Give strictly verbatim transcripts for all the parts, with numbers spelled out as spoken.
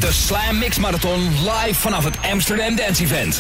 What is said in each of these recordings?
De Slam Mix Marathon live vanaf het Amsterdam Dance Event.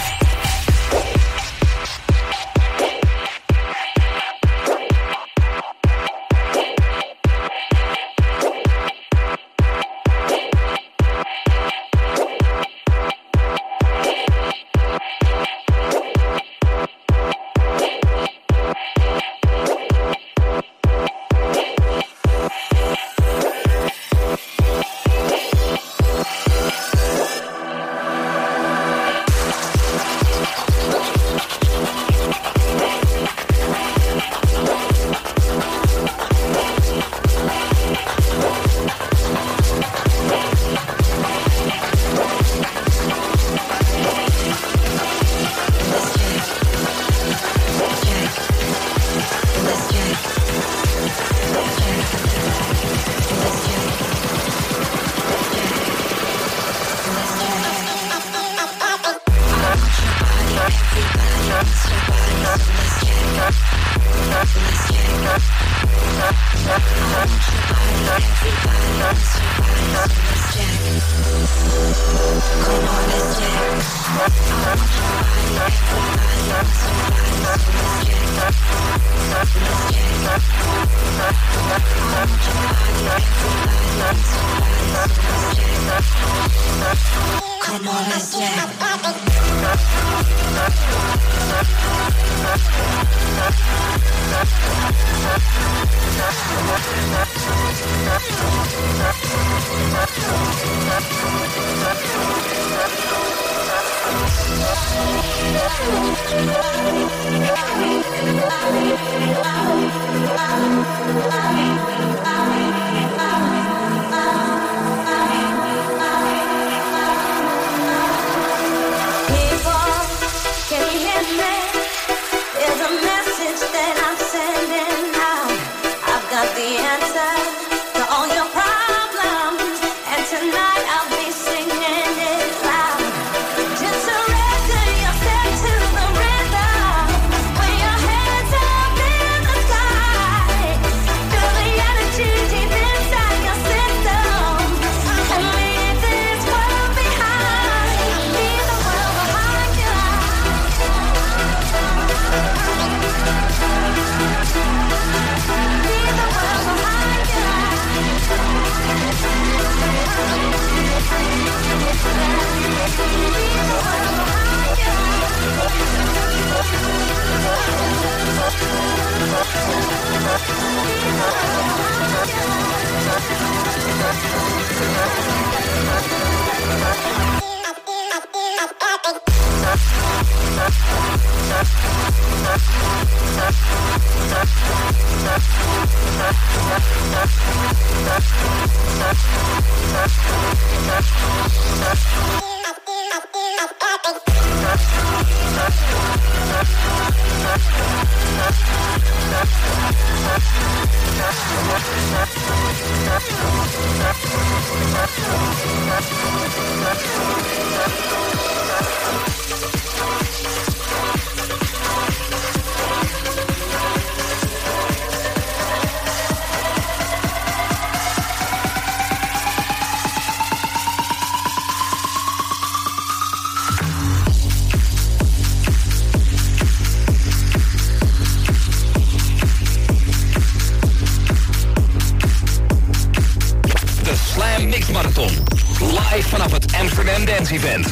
Dance Event.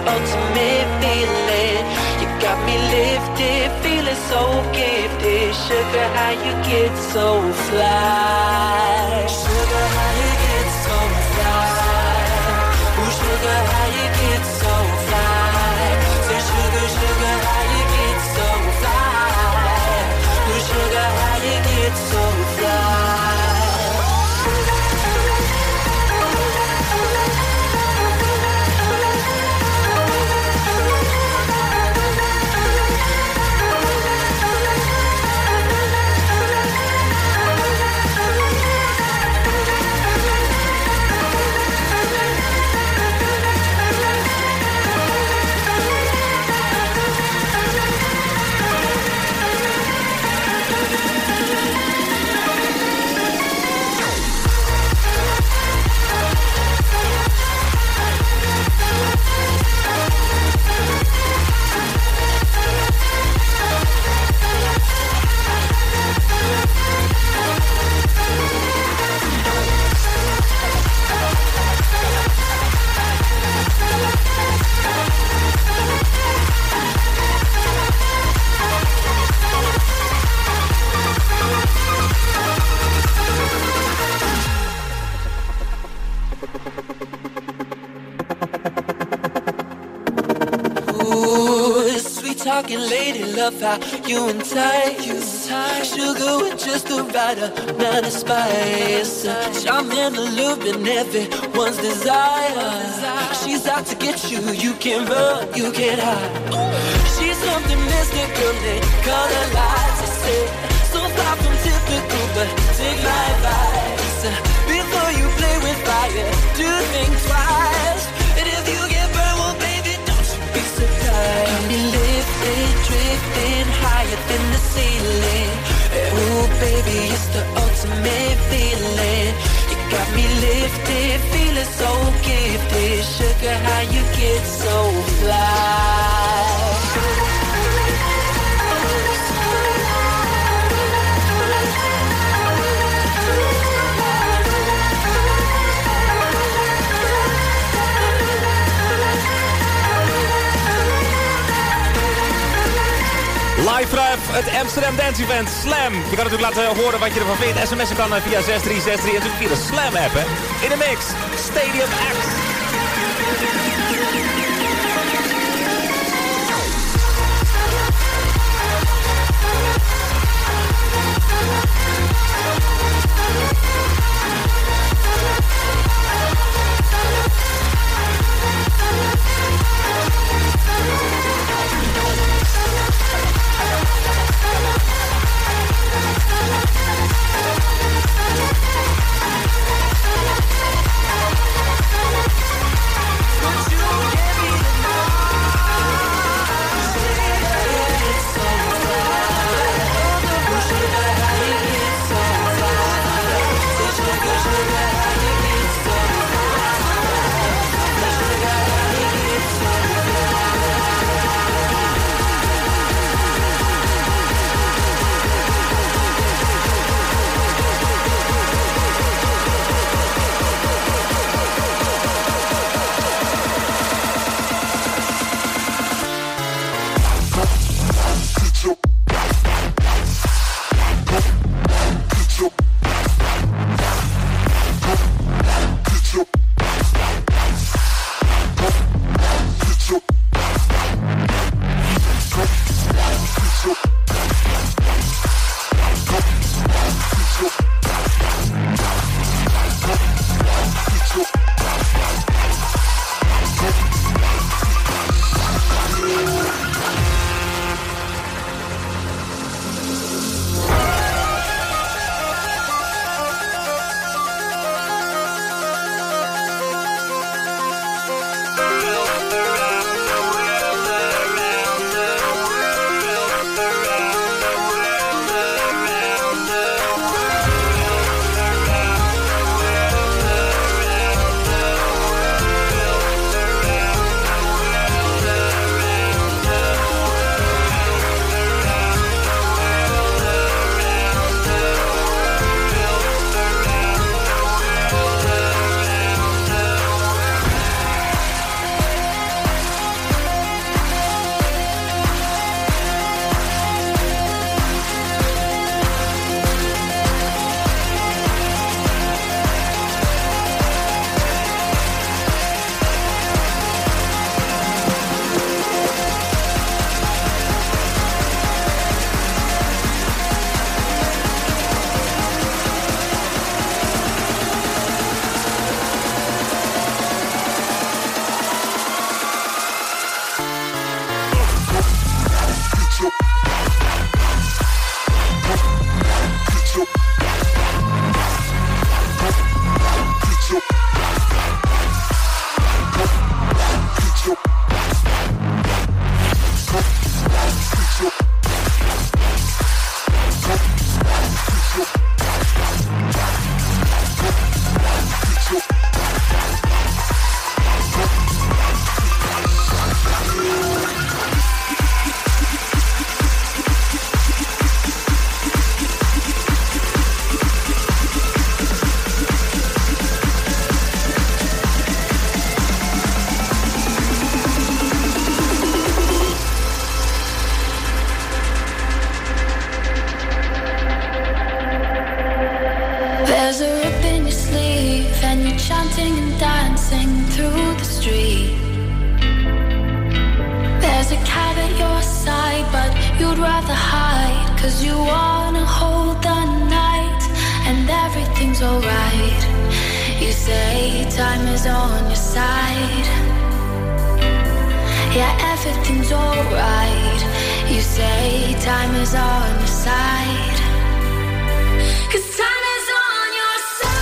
ultimate feeling. You got me lifted, feeling so gifted. Sugar, how you get so fly? Sugar, how you get so fly? Ooh, sugar, how you get so fly? Say sugar, sugar, how you get so fly? Ooh, sugar, how you get so fly? Talking lady, love how you entice. Sugar with just the right amount of spice. Charm and allure everyone's desire. She's out to get you, you can run, you can hide. She's something mystical, they call her lights. I say, so far from typical, but take my advice. Before you play with fire, do think twice. And if you get burned, well baby, don't you be surprised. Got me lifted, drifting higher than the ceiling. Ooh baby, it's the ultimate feeling. You got me lifted, feeling so gifted. Sugar, how you get so fly? Live vanaf het Amsterdam Dance Event Slam. Je kan natuurlijk laten horen wat je ervan vindt. sms'en kan via zes drie zes drie en natuurlijk via de Slam app. Hè. In de mix, Stadium X. Would you give me flirting and dancing through the street. There's a cat at your side, but you'd rather hide, 'cause you wanna hold the night, and everything's alright. You say time is on your side. Yeah, everything's alright. You say time is on your side. 'Cause time is on your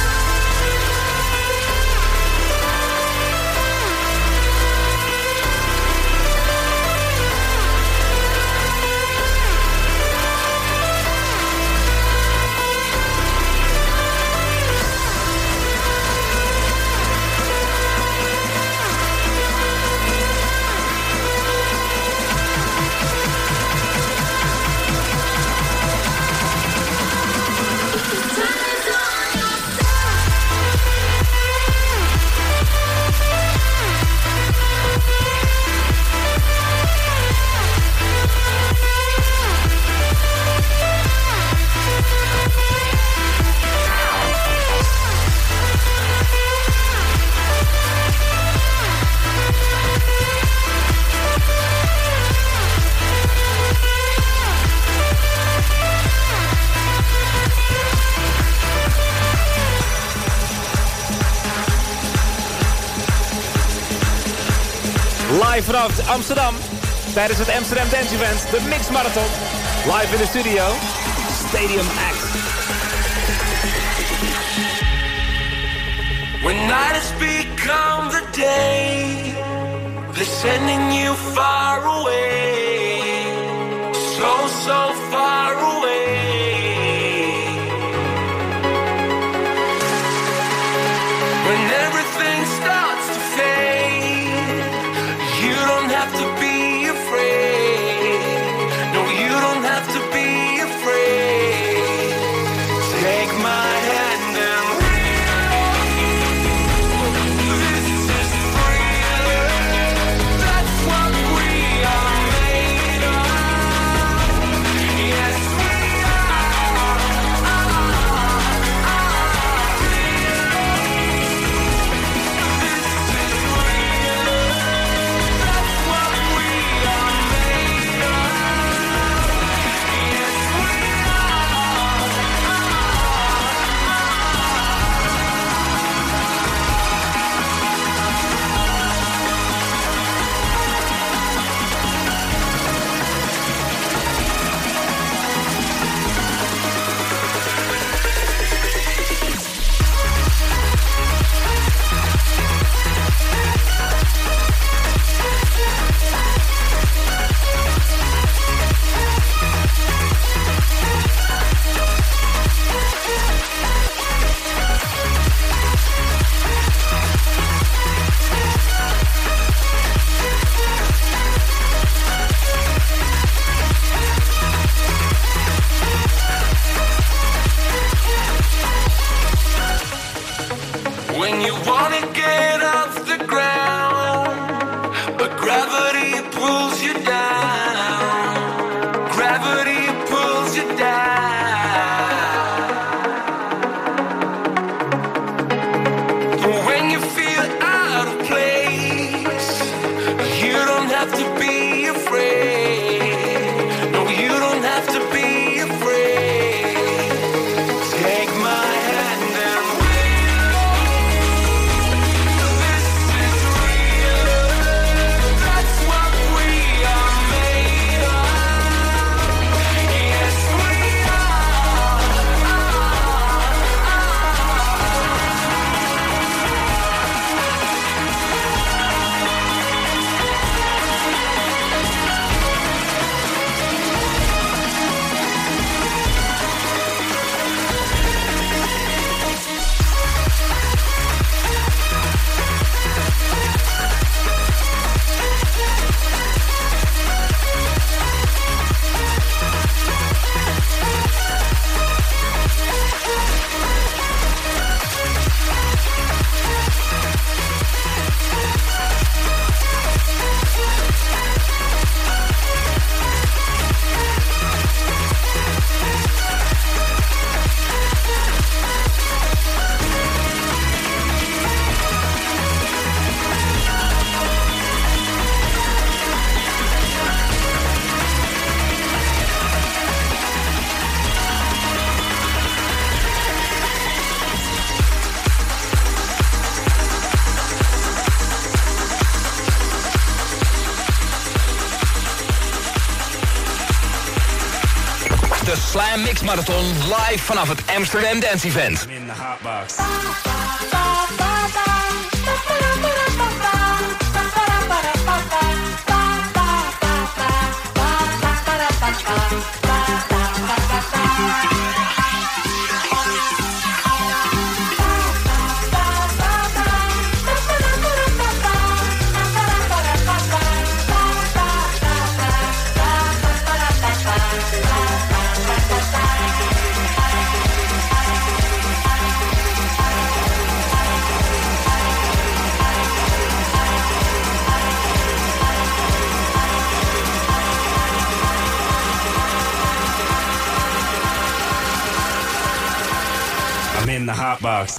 Live vanaf Amsterdam, tijdens het Amsterdam Dance Event, de Mix Marathon. Live in de studio, Stadium Act. When night has become the day, they're sending you far away, so, so far away. When everything starts to fade, you don't have to be afraid. No, you don't have to be afraid. Take my hand and real. This is real. That's what we are made Slam Mix Marathon live vanaf het Amsterdam Dance Event. In the hotbox. In the hotbox.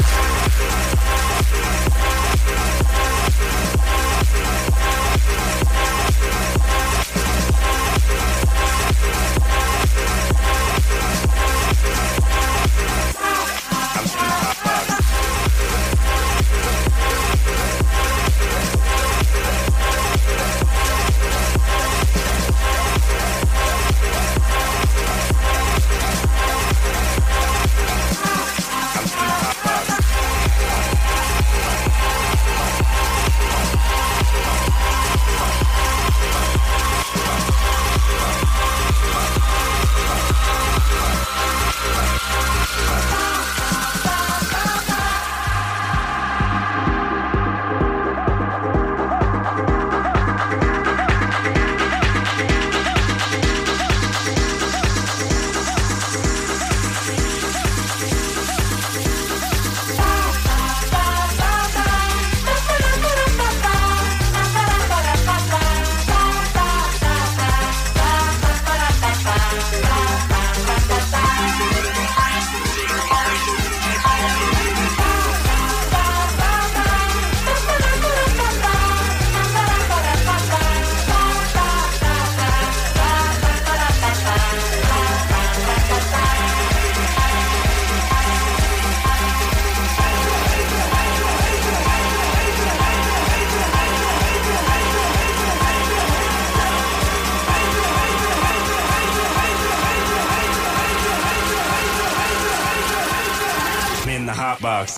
In the hotbox.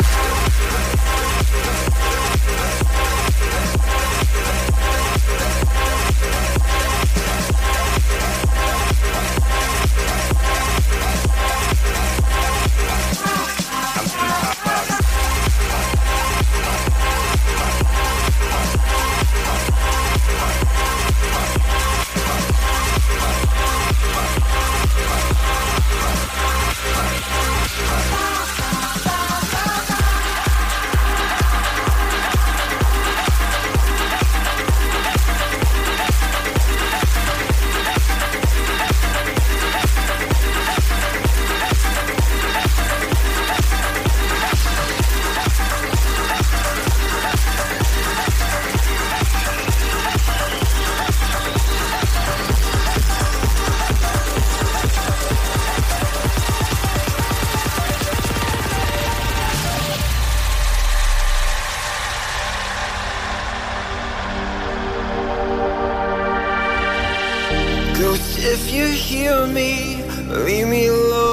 Ghost, if you hear me, leave me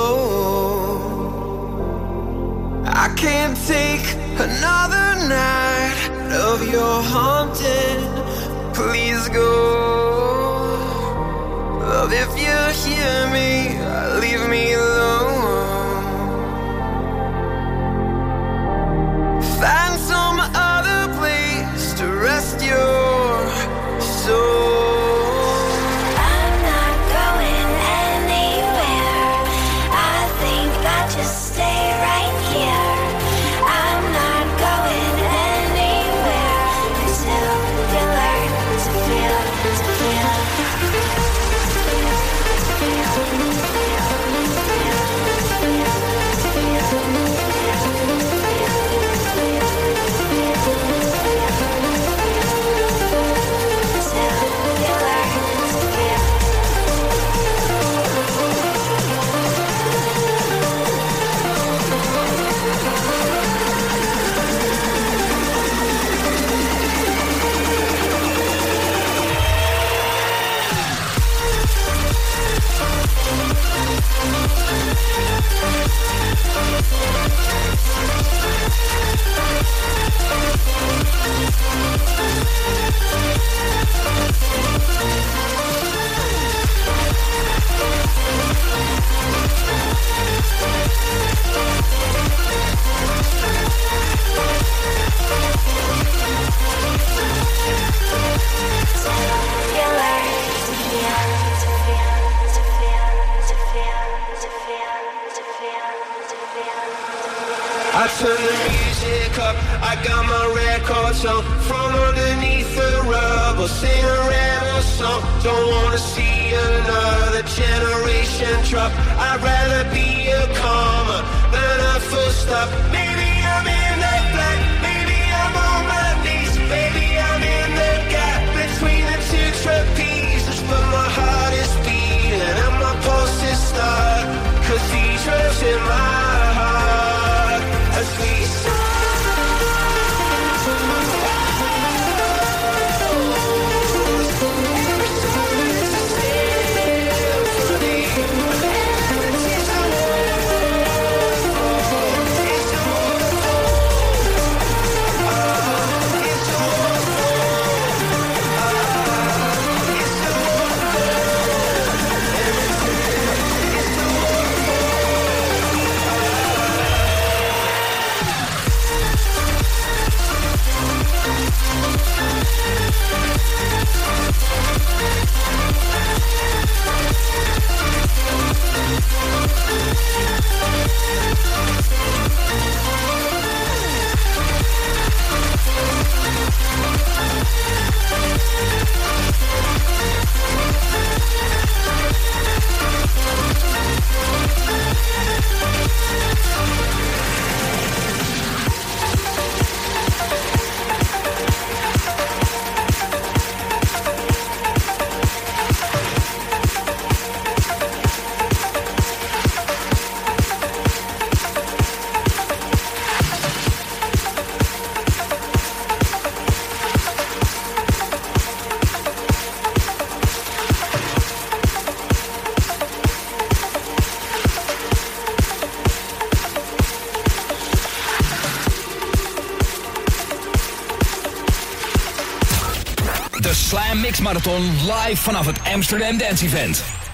alone. I can't take another night of your haunting. Please go. Love, if you hear me, leave me alone. Find some other place to rest your soul. Feel I turn the music up, I got my records on. From underneath the rubble, sing a rebel song. Don't wanna see another generation drop. I'd rather be a comma than a full stop. Maybe I'm in the black, maybe I'm on my knees. Maybe I'm in the gap between the two trapezes. But my heart is beating and my pulse is stuck. Cause these drugs in my heart as we Slam Mix Marathon live vanaf het Amsterdam Dance Event.